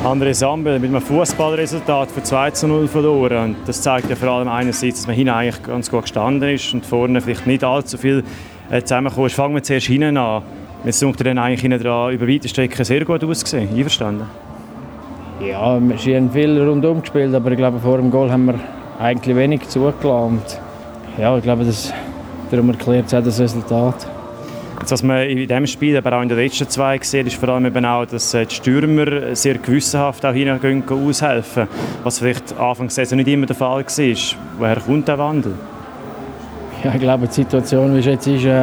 André Sambel mit einem Fußballresultat von 2:0 verloren. Und das zeigt ja vor allem einerseits, dass man hinten eigentlich ganz gut gestanden ist und vorne vielleicht nicht allzu viel zusammengekommen ist. Fangen wir zuerst hinten an. Jetzt sucht er dann eigentlich hinten dran über weite Strecken sehr gut ausgesehen. Einverstanden? Ja, wir haben viel rundum gespielt, aber ich glaube, vor dem Goal haben wir eigentlich wenig zugelassen. Und ja, ich glaube, darum erklärt es auch das Resultat. Jetzt, was man in diesem Spiel, aber auch in den letzten zwei gesehen, ist vor allem eben auch, dass die Stürmer sehr gewissenhaft auch hingehen aushelfen. Was vielleicht Anfangs der Saison nicht immer der Fall war. Woher kommt der Wandel? Ja, ich glaube, die Situation, wie es jetzt ist,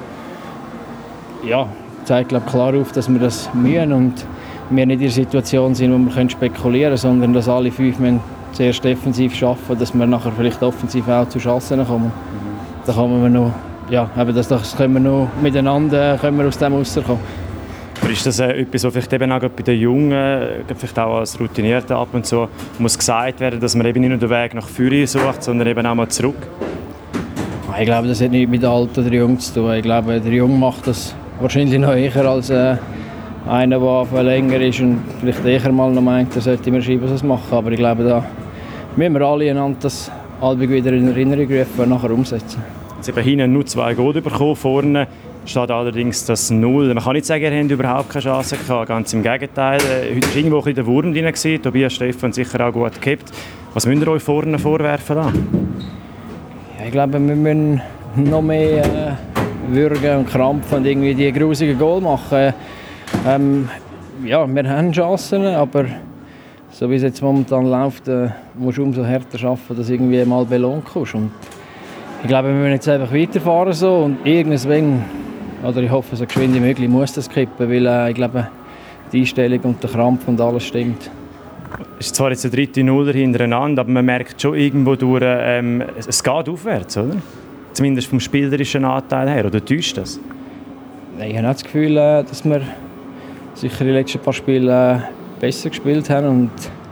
zeigt klar auf, dass wir das müssen und wir nicht in der Situation sind, wo wir spekulieren können, sondern dass alle 5 zuerst defensiv arbeiten, dass wir nachher vielleicht offensiv auch zu Chancen kommen. Da kommen wir noch, das können wir noch miteinander aus dem rauskommen. Aber ist das etwas, was vielleicht eben auch bei den Jungen, vielleicht auch als Routinierten ab und zu, muss gesagt werden, dass man eben nicht nur den Weg nach vorne sucht, sondern eben auch mal zurück? Ich glaube, das hat nichts mit alt oder jung zu tun. Ich glaube, der Jung macht das wahrscheinlich noch eher als einer, der länger ist und vielleicht eher mal noch meint, er sollte immer was machen. Aber ich glaube, da müssen wir alle einander das Albig wieder in Erinnerung rufen und nachher umsetzen. Jetzt eben hinten nur 2 Goal bekommen, vorne steht allerdings das 0. Man kann nicht sagen, ihr habt überhaupt keine Chance gehabt, ganz im Gegenteil. Heute war irgendwo ein bisschen der Wurm drin, Tobias Stephan sicher auch gut gehabt. Was müsst ihr euch vorne vorwerfen? Ja, ich glaube, wir müssen noch mehr würgen und krampfen und irgendwie die grusigen Goal machen. Wir haben Chancen, aber so wie es jetzt momentan läuft, musst du umso härter arbeiten, dass du irgendwie mal belohnt kommst. Und ich glaube, wir müssen jetzt einfach weiterfahren so und irgendwann, oder ich hoffe, so geschwind wie möglich, muss das kippen, weil ich glaube, die Einstellung und der Krampf und alles stimmt. Es ist zwar jetzt der 3. Nuller hintereinander, aber man merkt schon irgendwo durch, es geht aufwärts, oder? Zumindest vom spielerischen Anteil her, oder täuscht das? Ich habe auch das Gefühl, dass wir sicher in den letzten paar Spielen besser gespielt haben und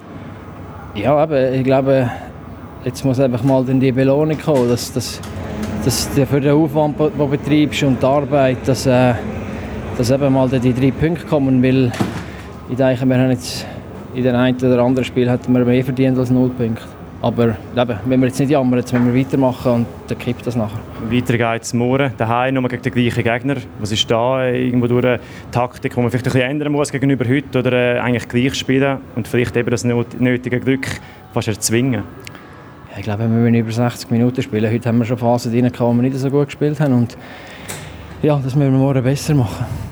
ja, aber ich glaube, jetzt muss einfach mal die Belohnung kommen, dass für den Aufwand, den du betreibst und die Arbeit, dass eben mal die 3 Punkte kommen, weil ich denke, wir haben jetzt in den einen oder anderen Spiel hätten wir mehr verdient als 0 Punkte. Aber eben, wenn wir jetzt nicht jammern, jetzt müssen wir weitermachen und dann kippt das nachher. Weiter geht es morgen, daheim nochmal gegen den gleichen Gegner. Was ist da irgendwo durch eine Taktik, die man vielleicht ein bisschen ändern muss gegenüber heute oder eigentlich gleich spielen und vielleicht eben das nötige Glück fast erzwingen? Ja, ich glaube, wir müssen über 60 Minuten spielen. Heute haben wir schon Phasen drin, wo wir nicht so gut gespielt haben und ja, das müssen wir morgen besser machen.